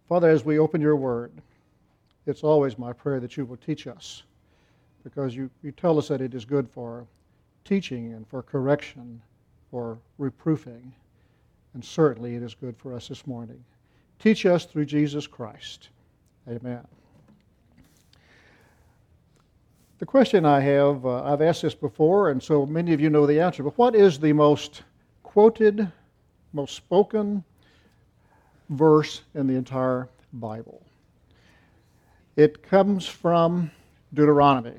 Father, as we open your word, it's always my prayer that you will teach us, because you tell us that it is good for teaching and for correction, for reproofing, and certainly it is good for us this morning. Teach us through Jesus Christ. Amen. The question I have, I've asked this before, and so many of you know the answer, but what is the most quoted, most spoken verse in the entire Bible? It comes from Deuteronomy.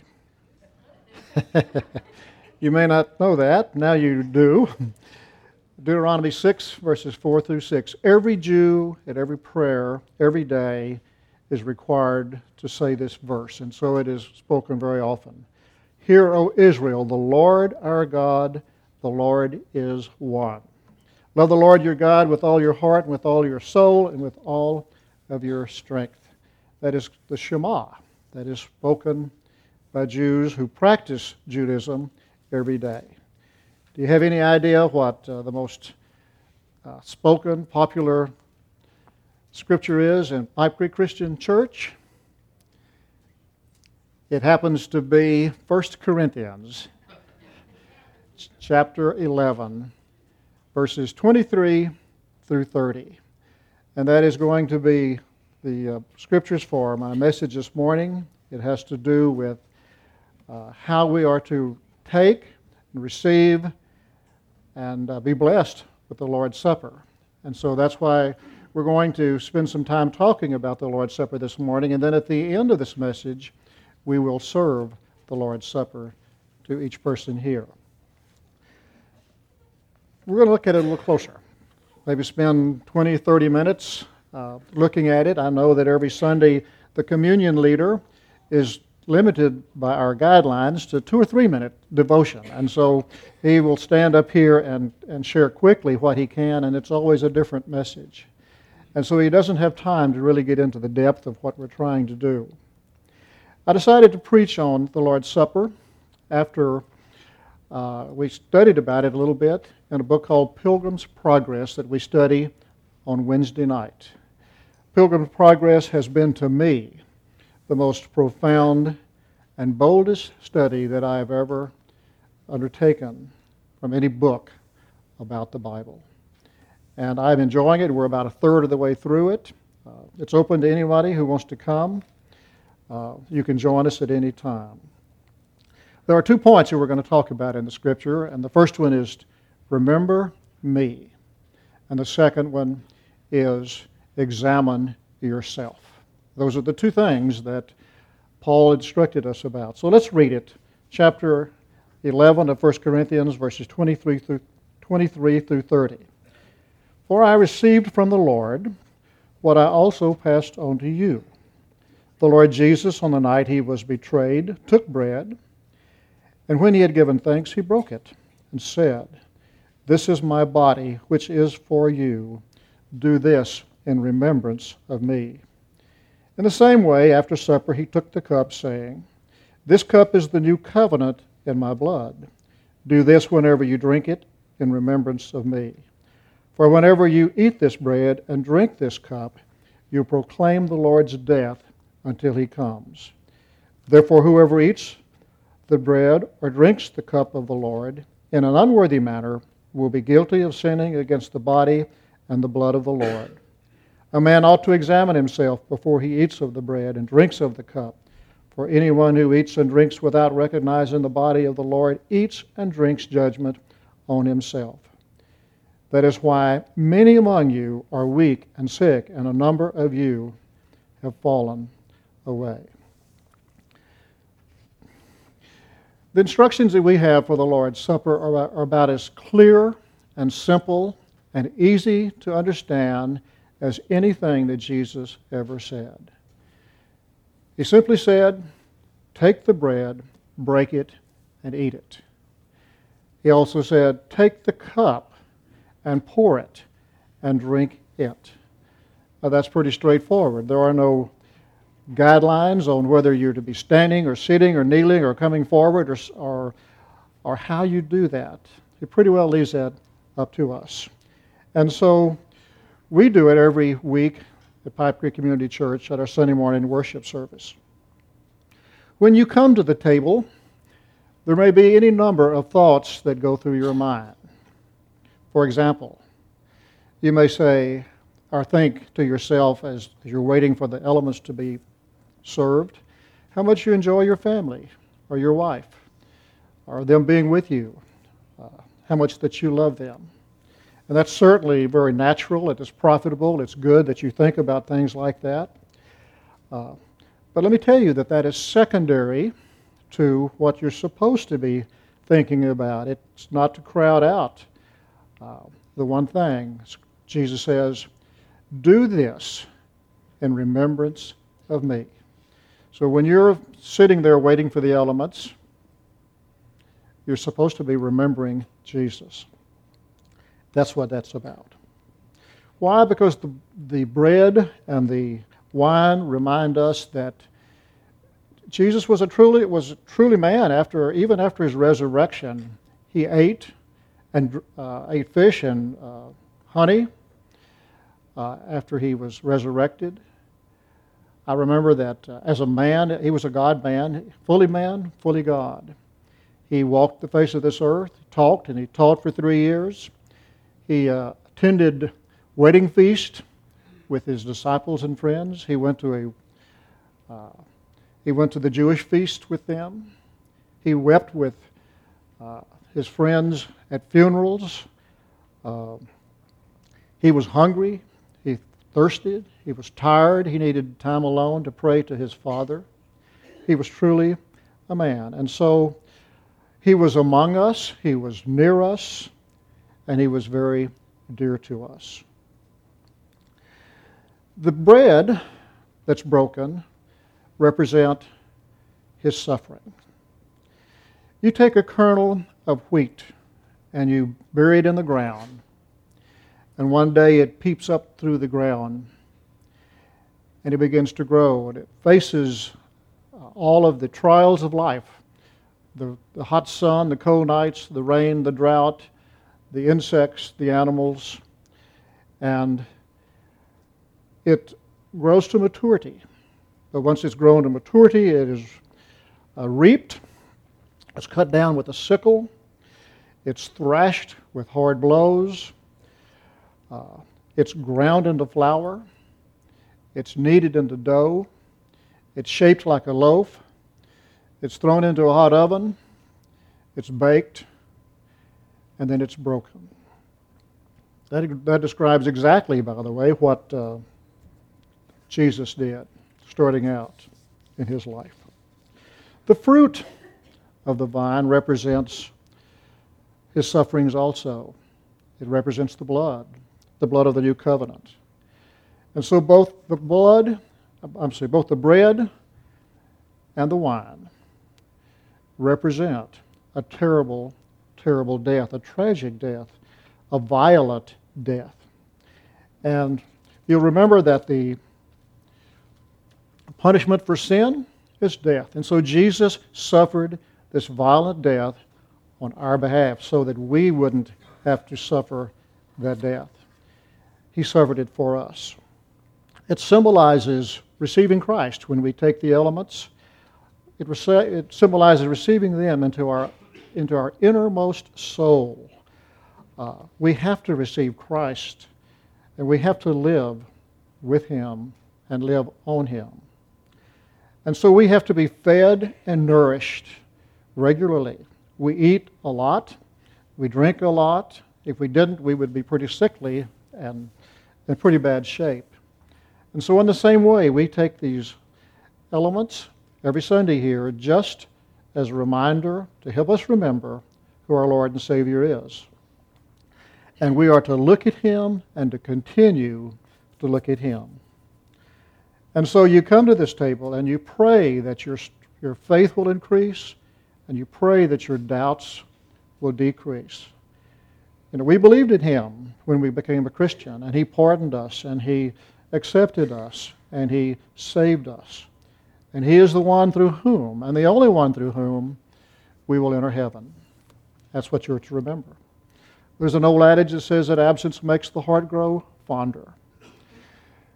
You may not know that, now you do. Deuteronomy 6, verses 4 through 6. Every Jew at every prayer, every day, is required to say this verse, and so it is spoken very often. Hear, O Israel, the Lord our God, the Lord is one. Love the Lord your God with all your heart and with all your soul and with all of your strength. That is the Shema that is spoken by Jews who practice Judaism every day. Do you have any idea what the most spoken, popular scripture is in Pipe Creek Christian Church? It happens to be 1 Corinthians chapter 11, verses 23 through 30. And that is going to be the scriptures for my message this morning. It has to do with how we are to take and receive and be blessed with the Lord's Supper. And so that's why we're going to spend some time talking about the Lord's Supper this morning, and then at the end of this message, we will serve the Lord's Supper to each person here. We're going to look at it a little closer. Maybe spend 20, 30 minutes looking at it. I know that every Sunday the communion leader is limited by our guidelines to 2 or 3 minute devotion. And so he will stand up here and share quickly what he can, and it's always a different message. And so he doesn't have time to really get into the depth of what we're trying to do. I decided to preach on the Lord's Supper after we studied about it a little bit in a book called Pilgrim's Progress that we study on Wednesday night. Pilgrim's Progress has been to me the most profound and boldest study that I have ever undertaken from any book about the Bible. And I'm enjoying it. We're about a third of the way through it. It's open to anybody who wants to come. You can join us at any time. There are 2 points that we're going to talk about in the Scripture, and the first one is remember me. And the second one is examine yourself. Those are the 2 things that Paul instructed us about. So let's read it. Chapter 11 of 1 Corinthians, verses 23 through 30. For I received from the Lord what I also passed on to you. The Lord Jesus, on the night he was betrayed, took bread, and when he had given thanks, he broke it and said, This is my body, which is for you. Do this in remembrance of me. In the same way, after supper, he took the cup, saying, This cup is the new covenant in my blood. Do this whenever you drink it in remembrance of me. For whenever you eat this bread and drink this cup, you proclaim the Lord's death until he comes. Therefore, whoever eats the bread or drinks the cup of the Lord in an unworthy manner will be guilty of sinning against the body and the blood of the Lord. A man ought to examine himself before he eats of the bread and drinks of the cup. For anyone who eats and drinks without recognizing the body of the Lord eats and drinks judgment on himself. That is why many among you are weak and sick, and a number of you have fallen away. The instructions that we have for the Lord's Supper are about as clear and simple and easy to understand as anything that Jesus ever said. He simply said, take the bread, break it, and eat it. He also said, take the cup and pour it and drink it. Now, that's pretty straightforward. There are no guidelines on whether you're to be standing or sitting or kneeling or coming forward or how you do that. It pretty well leaves that up to us. And so we do it every week at Pipe Creek Community Church at our Sunday morning worship service. When you come to the table, there may be any number of thoughts that go through your mind. For example, you may say or think to yourself as you're waiting for the elements to be served, how much you enjoy your family or your wife or them being with you, how much that you love them. And that's certainly very natural, it is profitable, it's good that you think about things like that. But let me tell you that that is secondary to what you're supposed to be thinking about. It's not to crowd out the one thing. Jesus says, do this in remembrance of me. So when you're sitting there waiting for the elements, you're supposed to be remembering Jesus. That's what that's about. Why? Because the bread and the wine remind us that Jesus was truly man. Even after his resurrection, he ate fish and honey after he was resurrected. I remember that as a man, he was a God-man, fully God. He walked the face of this earth, talked, and he taught for 3 years. He attended wedding feast with his disciples and friends. He went to the Jewish feast with them. He wept with his friends at funerals. He was hungry. He thirsted. He was tired. He needed time alone to pray to his Father. He was truly a man. And so he was among us. He was near us. And he was very dear to us. The bread that's broken represent his suffering. You take a kernel of wheat and you bury it in the ground, and one day it peeps up through the ground and it begins to grow, and it faces all of the trials of life, the hot sun, the cold nights, the rain, the drought, the insects, the animals, and it grows to maturity. But once it's grown to maturity, it is reaped, it's cut down with a sickle, it's thrashed with hard blows, it's ground into flour, it's kneaded into dough, it's shaped like a loaf, it's thrown into a hot oven, it's baked, and then it's broken. That describes exactly, by the way, what Jesus did starting out in his life. The fruit of the vine represents his sufferings also. It represents the blood of the new covenant. And so both the bread and the wine represent a terrible, terrible death, a tragic death, a violent death. And you'll remember that the punishment for sin is death. And so Jesus suffered this violent death on our behalf so that we wouldn't have to suffer that death. He suffered it for us. It symbolizes receiving Christ when we take the elements. It symbolizes receiving them into our innermost soul. We have to receive Christ, and we have to live with him and live on him. And so we have to be fed and nourished regularly. We eat a lot. We drink a lot. If we didn't, we would be pretty sickly and in pretty bad shape. And so in the same way, we take these elements every Sunday here just as a reminder to help us remember who our Lord and Savior is. And we are to look at him and to continue to look at him. And so you come to this table and you pray that your faith will increase, and you pray that your doubts will decrease. You know, we believed in him when we became a Christian, and he pardoned us, and he accepted us, and he saved us. And he is the one through whom, and the only one through whom, we will enter heaven. That's what you're to remember. There's an old adage that says that absence makes the heart grow fonder.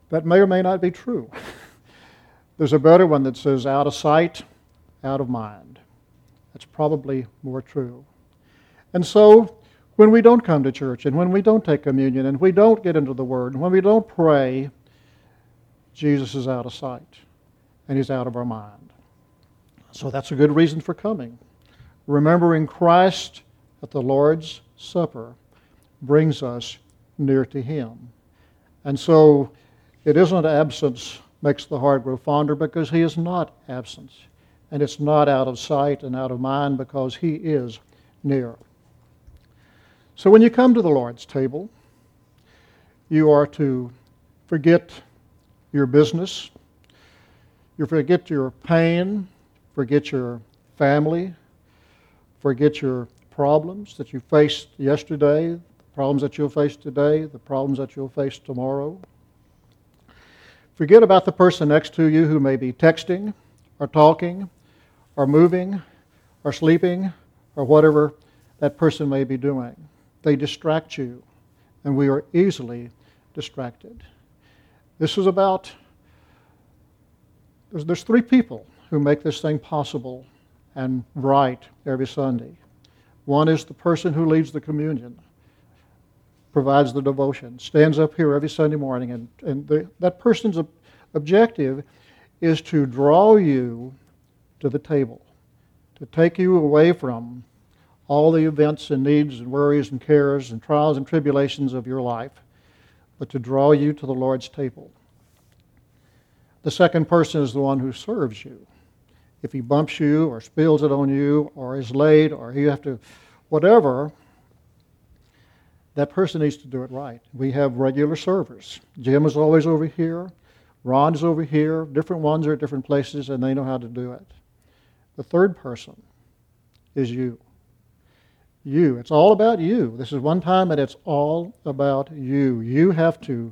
That may or may not be true. There's a better one that says out of sight, out of mind. That's probably more true. And so, when we don't come to church, and when we don't take communion, and we don't get into the Word, and when we don't pray, Jesus is out of sight, and He's out of our mind. So that's a good reason for coming. Remembering Christ at the Lord's Supper brings us near to Him. And so it isn't absence makes the heart grow fonder, because He is not absent. And it's not out of sight and out of mind, because He is near. So when you come to the Lord's table, you are to forget your business, you forget your pain, forget your family, forget your problems that you faced yesterday, the problems that you'll face today, the problems that you'll face tomorrow. Forget about the person next to you who may be texting or talking or moving or sleeping or whatever that person may be doing. They distract you, and we are easily distracted. This is about, there's three people who make this thing possible and right every Sunday. One is the person who leads the communion, provides the devotion, stands up here every Sunday morning, and that person's objective is to draw you to the table, to take you away from all the events and needs and worries and cares and trials and tribulations of your life, but to draw you to the Lord's table. The second person is the one who serves you. If he bumps you or spills it on you or is late or you have to, whatever, that person needs to do it right. We have regular servers. Jim is always over here. Ron is over here. Different ones are at different places, and they know how to do it. The third person is you. You. It's all about you. This is one time that it's all about you. You have to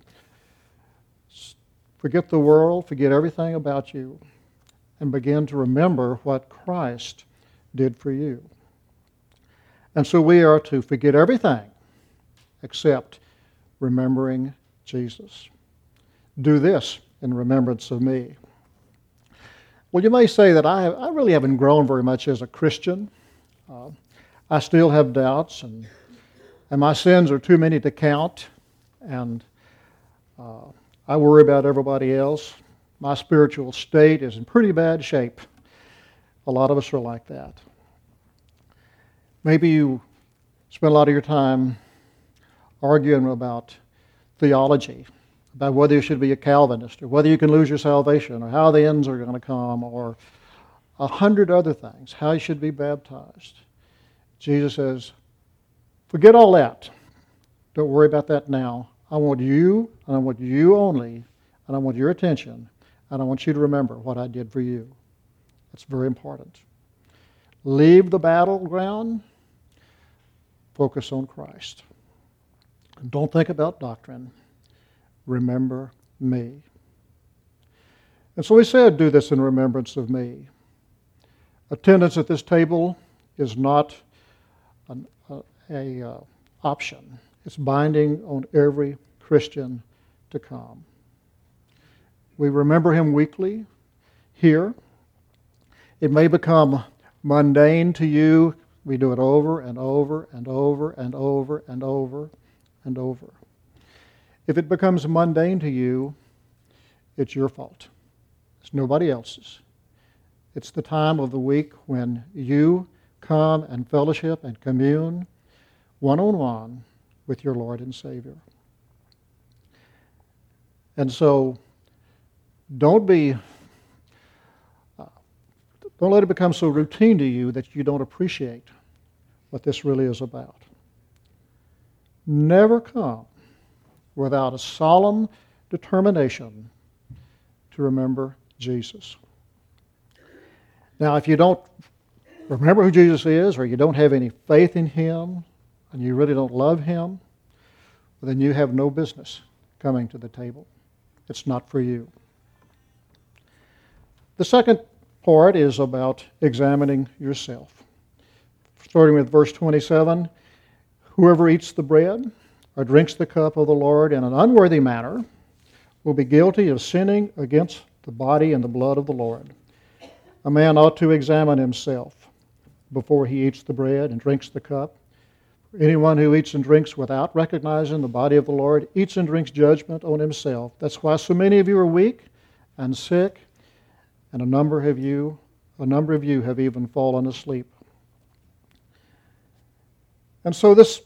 forget the world, forget everything about you, and begin to remember what Christ did for you. And so we are to forget everything except remembering Jesus. Do this in remembrance of me. Well, you may say that I really haven't grown very much as a Christian. I still have doubts, and my sins are too many to count, and I worry about everybody else. My spiritual state is in pretty bad shape. A lot of us are like that. Maybe you spend a lot of your time arguing about theology, about whether you should be a Calvinist, or whether you can lose your salvation, or how the ends are going to come, or 100 other things, how you should be baptized. Jesus says, forget all that. Don't worry about that now. I want you, and I want you only, and I want your attention, and I want you to remember what I did for you. That's very important. Leave the battleground, focus on Christ. And don't think about doctrine. Remember me. And so he said, do this in remembrance of me. Attendance at this table is not an option. It's binding on every Christian to come. We remember him weekly here. It may become mundane to you. We do it over and over and over and over and over and over. If it becomes mundane to you, it's your fault. It's nobody else's. It's the time of the week when you come and fellowship and commune one-on-one with your Lord and Savior. And so, don't let it become so routine to you that you don't appreciate what this really is about. Never come without a solemn determination to remember Jesus. Now, if you don't remember who Jesus is, or you don't have any faith in Him, and you really don't love Him, then you have no business coming to the table. It's not for you. The second part is about examining yourself. Starting with verse 27, whoever eats the bread or drinks the cup of the Lord in an unworthy manner will be guilty of sinning against the body and the blood of the Lord. A man ought to examine himself before he eats the bread and drinks the cup. Anyone who eats and drinks without recognizing the body of the Lord eats and drinks judgment on himself. That's why so many of you are weak and sick, and a number of you have even fallen asleep. And so this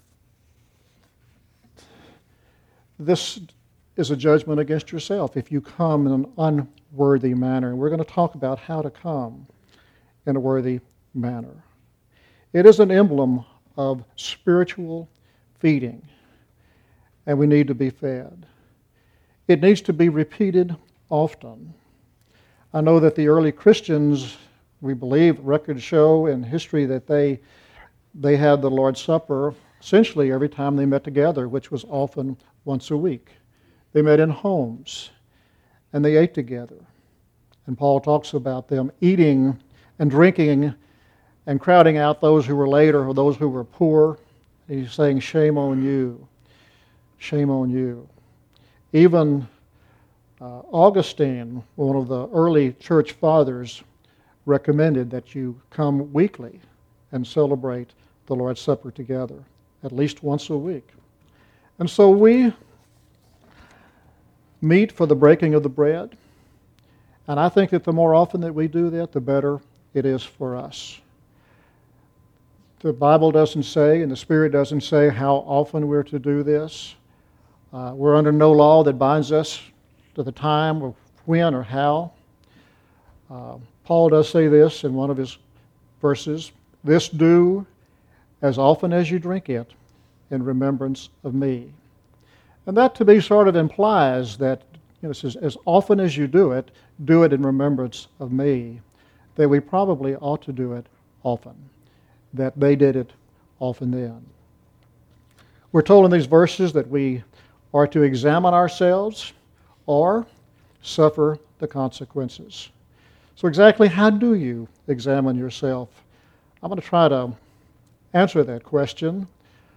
is a judgment against yourself if you come in an unworthy manner. And we're going to talk about how to come in a worthy manner. It is an emblem of spiritual feeding, and we need to be fed. It needs to be repeated often. I know that the early Christians, we believe, records show in history that they had the Lord's Supper essentially every time they met together, which was often once a week. They met in homes, and they ate together. And Paul talks about them eating and drinking and crowding out those who were later or those who were poor. He's saying, shame on you. Shame on you. Even Augustine, one of the early church fathers, recommended that you come weekly and celebrate the Lord's Supper together, at least once a week. And so we meet for the breaking of the bread, and I think that the more often that we do that, the better it is for us. The Bible doesn't say, and the Spirit doesn't say how often we're to do this. We're under no law that binds us to the time or when or how. Paul does say this in one of his verses, "This do as often as you drink it in remembrance of me." And that to me sort of implies that, it says, as often as you do it in remembrance of me, that we probably ought to do it often, that they did it often then. We're told in these verses that we are to examine ourselves or suffer the consequences. So exactly how do you examine yourself? I'm going to try to answer that question,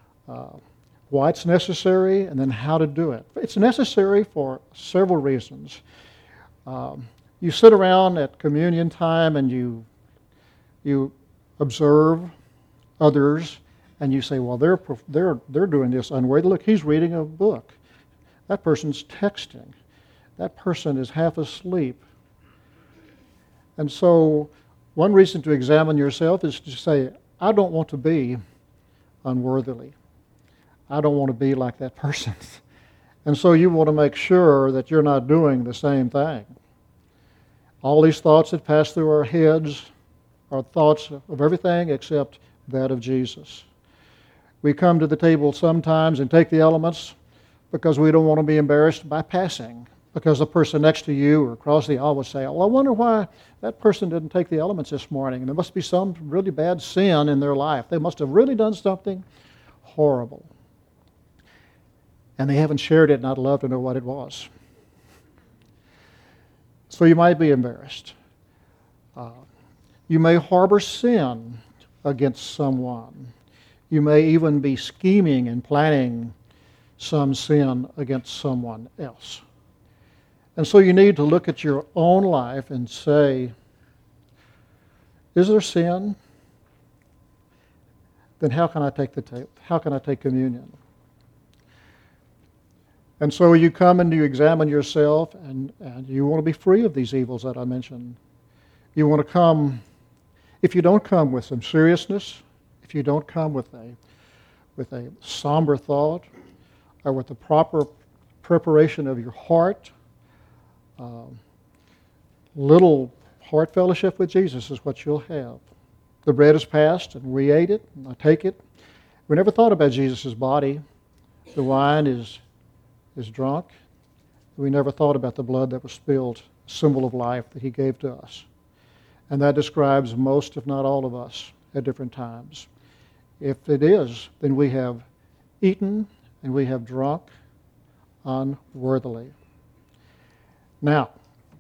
why it's necessary, and then how to do it. It's necessary for several reasons. You sit around at communion time and you observe others, and you say, well, they're doing this unworthy. Look, he's reading a book. That person's texting. That person is half asleep. And so one reason to examine yourself is to say, I don't want to be unworthily. I don't want to be like that person. And so you want to make sure that you're not doing the same thing. All these thoughts that pass through our heads are thoughts of everything except that of Jesus. We come to the table sometimes and take the elements because we don't want to be embarrassed by passing, because the person next to you or across the aisle will say, well, I wonder why that person didn't take the elements this morning. And there must be some really bad sin in their life. They must have really done something horrible. And they haven't shared it, and I'd love to know what it was. So you might be embarrassed. You may harbor sin against someone. You may even be scheming and planning some sin against someone else. And so you need to look at your own life and say, is there sin? Then how can I take communion? And so you come and you examine yourself, and you want to be free of these evils that I mentioned. You want to come, if you don't come with some seriousness, if you don't come with a somber thought, or with the proper preparation of your heart, little heart fellowship with Jesus is what you'll have. The bread is passed, and we ate it, and I take it. We never thought about Jesus' body. The wine is drunk. We never thought about the blood that was spilled, symbol of life that he gave to us. And that describes most, if not all of us, at different times. If it is, then we have eaten and we have drunk unworthily. Now,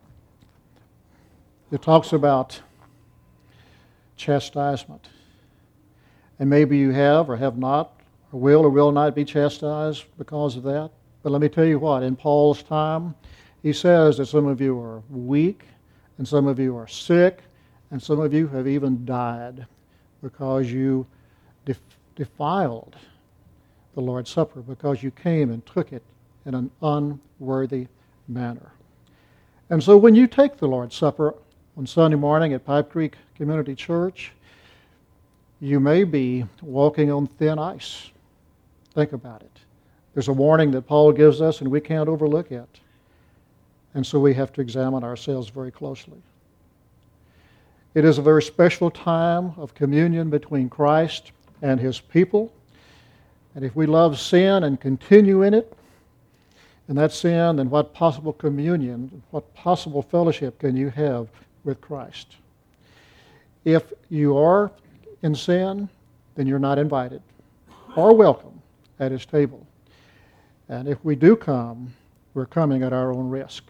it talks about chastisement. And maybe you have or have not, or will not be chastised because of that. But let me tell you what, in Paul's time, he says that some of you are weak, and some of you are sick, and some of you have even died because you defiled the Lord's Supper, because you came and took it in an unworthy manner. And so when you take the Lord's Supper on Sunday morning at Pipe Creek Community Church, you may be walking on thin ice. Think about it. There's a warning that Paul gives us, and we can't overlook it. And so we have to examine ourselves very closely. It is a very special time of communion between Christ and His people. And if we love sin and continue in it, in that sin, then what possible communion, what possible fellowship can you have with Christ? If you are in sin, then you're not invited or welcome at His table. And if we do come, we're coming at our own risk.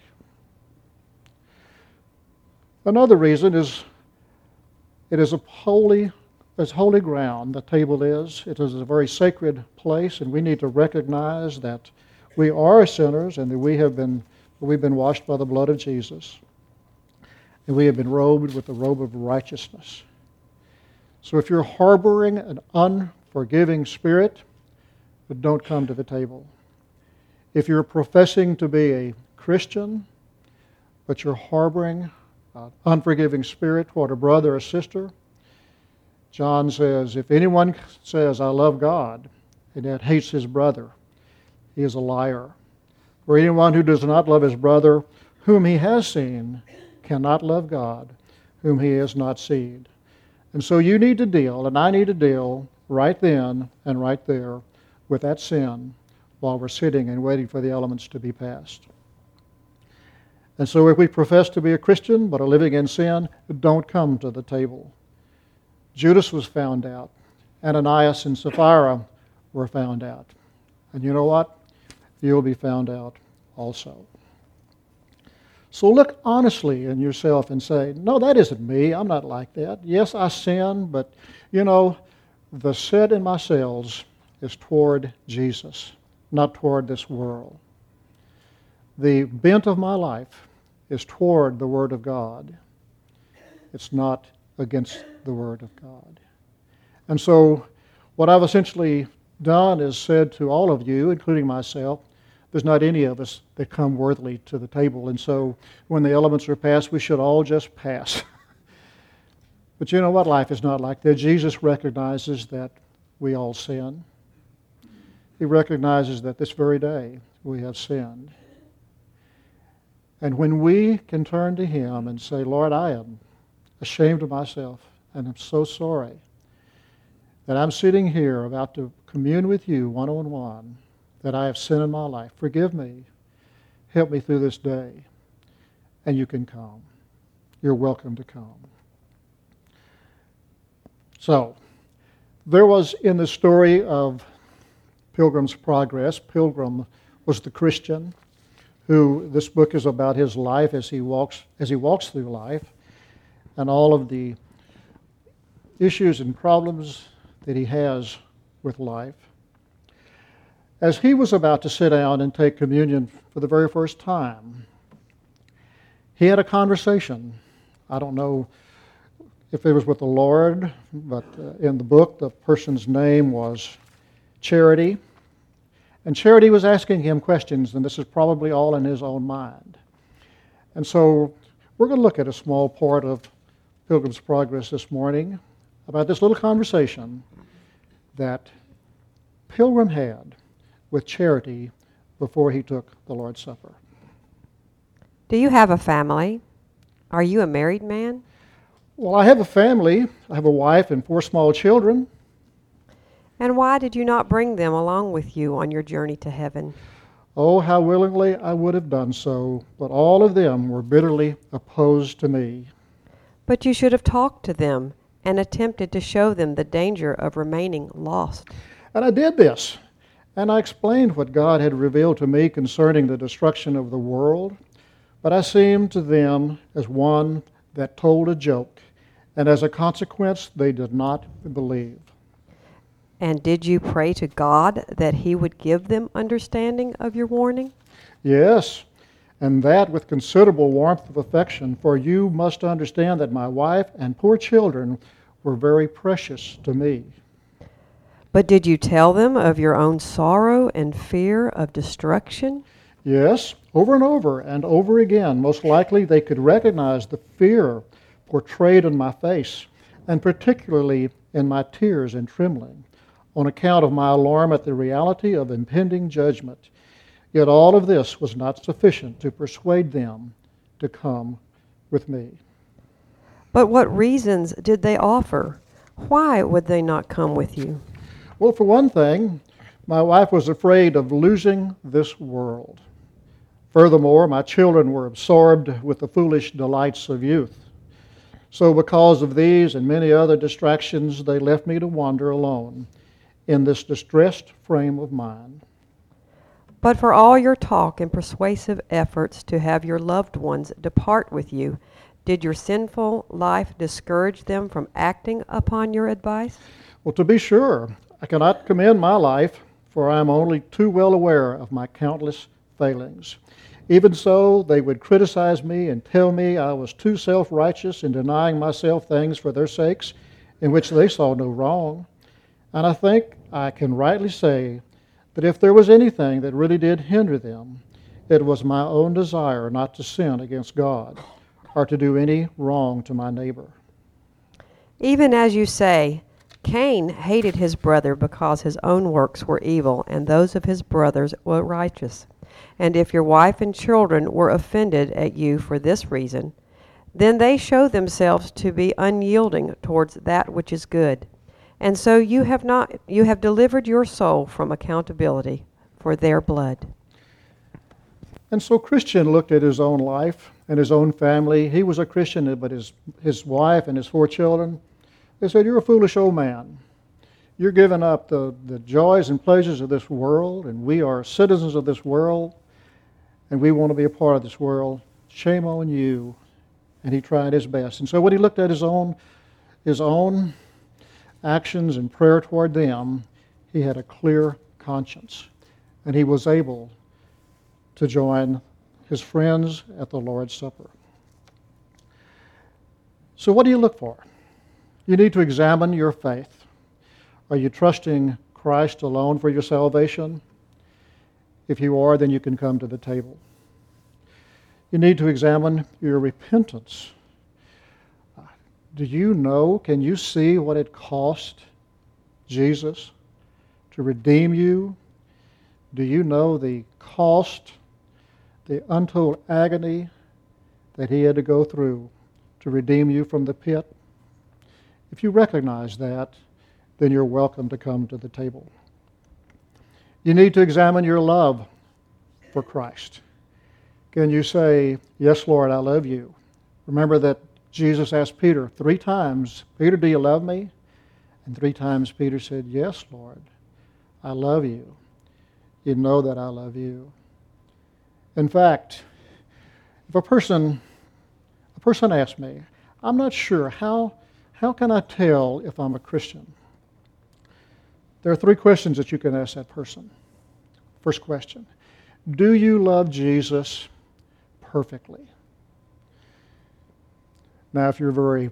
Another reason is it is holy ground, the table is. It is a very sacred place, and we need to recognize that we are sinners and that we've been washed by the blood of Jesus. And we have been robed with the robe of righteousness. So if you're harboring an unforgiving spirit, then don't come to the table. If you're professing to be a Christian, but you're harboring an unforgiving spirit toward a brother or sister, John says, if anyone says, I love God, and yet hates his brother, he is a liar. For anyone who does not love his brother, whom he has seen, cannot love God, whom he has not seen. And so you need to deal, and I need to deal right then and right there with that sin while we're sitting and waiting for the elements to be passed. And so if we profess to be a Christian but are living in sin, don't come to the table. Judas was found out. Ananias and Sapphira were found out. And you know what? You'll be found out also. So look honestly in yourself and say, no, that isn't me. I'm not like that. Yes, I sin, but the set in my cells is toward Jesus, not toward this world. The bent of my life is toward the Word of God. It's not against the Word of God. And so what I've essentially done is said to all of you, including myself, there's not any of us that come worthily to the table. And so when the elements are passed, we should all just pass. But you know what? Life is not like that. Jesus recognizes that we all sin. He recognizes that this very day we have sinned. And when we can turn to Him and say, Lord, I am ashamed of myself, and I'm so sorry that I'm sitting here about to commune with you one-on-one, that I have sinned in my life. Forgive me. Help me through this day. And you can come. You're welcome to come. So, there was in the story of Pilgrim's Progress, Pilgrim was the Christian who, this book is about his life as he walks through life, and all of the issues and problems that he has with life. As he was about to sit down and take communion for the very first time, he had a conversation. I don't know if it was with the Lord, but in the book, the person's name was Charity. And Charity was asking him questions, and this is probably all in his own mind. And so we're going to look at a small part of Pilgrim's Progress this morning about this little conversation that Pilgrim had with Charity before he took the Lord's Supper. Do you have a family? Are you a married man? Well, I have a family. I have a wife and 4 small children. And why did you not bring them along with you on your journey to heaven? Oh, how willingly I would have done so, but all of them were bitterly opposed to me. But you should have talked to them and attempted to show them the danger of remaining lost. And I did this, and I explained what God had revealed to me concerning the destruction of the world, but I seemed to them as one that told a joke, and as a consequence, they did not believe. And did you pray to God that He would give them understanding of your warning? Yes, and that with considerable warmth of affection, for you must understand that my wife and poor children were very precious to me. But did you tell them of your own sorrow and fear of destruction? Yes, over and over again. Most likely they could recognize the fear portrayed in my face, and particularly in my tears and trembling, on account of my alarm at the reality of impending judgment. Yet all of this was not sufficient to persuade them to come with me. But what reasons did they offer? Why would they not come with you? Well, for one thing, my wife was afraid of losing this world. Furthermore, my children were absorbed with the foolish delights of youth. So because of these and many other distractions, they left me to wander alone in this distressed frame of mind. But for all your talk and persuasive efforts to have your loved ones depart with you, did your sinful life discourage them from acting upon your advice? Well, to be sure, I cannot commend my life, for I am only too well aware of my countless failings. Even so, they would criticize me and tell me I was too self-righteous in denying myself things for their sakes in which they saw no wrong. And I think I can rightly say that if there was anything that really did hinder them, it was my own desire not to sin against God or to do any wrong to my neighbor. Even as you say, Cain hated his brother because his own works were evil and those of his brothers were righteous. And if your wife and children were offended at you for this reason, then they show themselves to be unyielding towards that which is good. And so you have delivered your soul from accountability for their blood. And so Christian looked at his own life and his own family. He was a Christian, but his wife and his 4 children, they said, "You're a foolish old man. You're giving up the joys and pleasures of this world, and we are citizens of this world, and we want to be a part of this world. Shame on you." And he tried his best. And so when he looked at his own actions and prayer toward them, he had a clear conscience, and he was able to join his friends at the Lord's Supper. So what do you look for? You need to examine your faith. Are you trusting Christ alone for your salvation? If you are, then you can come to the table. You need to examine your repentance. Do you know, can you see what it cost Jesus to redeem you? Do you know the cost, the untold agony that he had to go through to redeem you from the pit? If you recognize that, then you're welcome to come to the table. You need to examine your love for Christ. Can you say, "Yes, Lord, I love you"? Remember that Jesus asked Peter 3 times, "Peter, do you love me?" And 3 times Peter said, "Yes, Lord, I love you. You know that I love you." In fact, if a person asks me, "I'm not sure, how can I tell if I'm a Christian?" There are 3 questions that you can ask that person. First question, do you love Jesus perfectly? Now, if you're very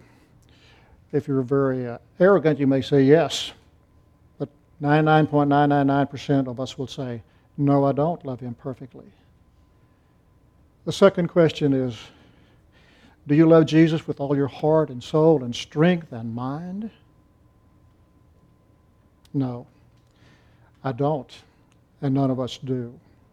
arrogant, you may say yes, but 99.999% of us will say, "No, I don't love him perfectly." The second question is, do you love Jesus with all your heart and soul and strength and mind? No, I don't, and none of us do.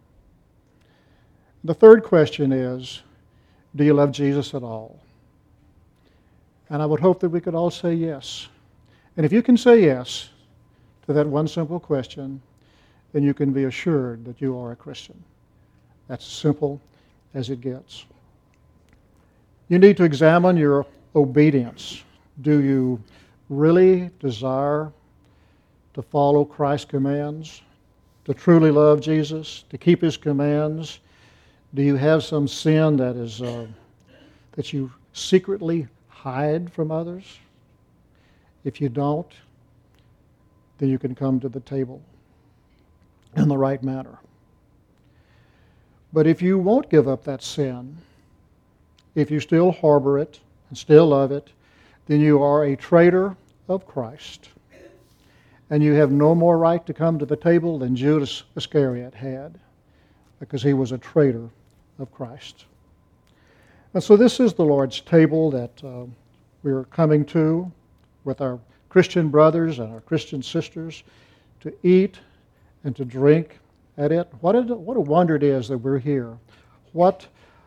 The third question is, do you love Jesus at all? And I would hope that we could all say yes. And if you can say yes to that one simple question, then you can be assured that you are a Christian. That's as simple as it gets. You need to examine your obedience. Do you really desire to follow Christ's commands, to truly love Jesus, to keep his commands? Do you have some sin that you secretly hide from others? If you don't, then you can come to the table in the right manner. But if you won't give up that sin, if you still harbor it and still love it, then you are a traitor of Christ. And you have no more right to come to the table than Judas Iscariot had, because he was a traitor of Christ. And so this is the Lord's table that we're coming to with our Christian brothers and our Christian sisters to eat and to drink at it. What a wonder it is that we're here. What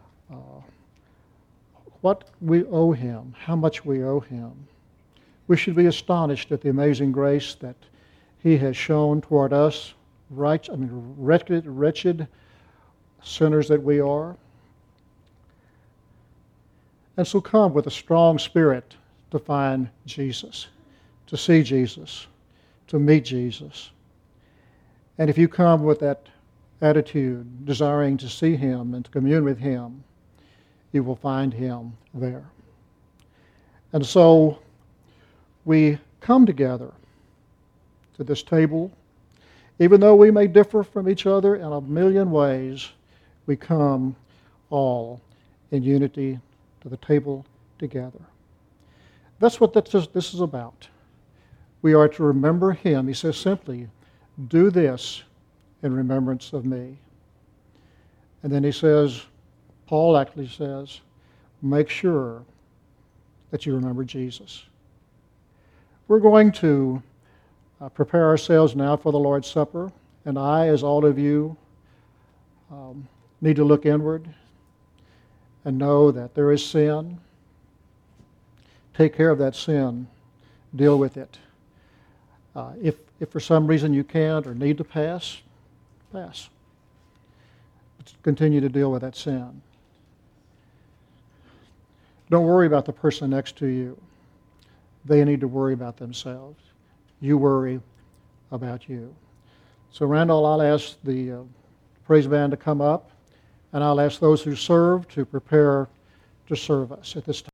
we owe Him, how much we owe Him. We should be astonished at the amazing grace that He has shown toward us, wretched sinners that we are. And so come with a strong spirit to find Jesus, to see Jesus, to meet Jesus. And if you come with that attitude, desiring to see Him and to commune with Him, you will find Him there. And so we come together to this table. Even though we may differ from each other in a million ways, we come all in unity to the table together. That's what this is about. We are to remember Him. He says simply, do this in remembrance of me. And then he says, Paul actually says, make sure that you remember Jesus. We're going to prepare ourselves now for the Lord's Supper, and I, as all of you, need to look inward and know that there is sin. Take care of that sin. Deal with it. If for some reason you can't or need to pass. But continue to deal with that sin. Don't worry about the person next to you. They need to worry about themselves. You worry about you. So Randall, I'll ask the praise band to come up, and I'll ask those who serve to prepare to serve us at this time.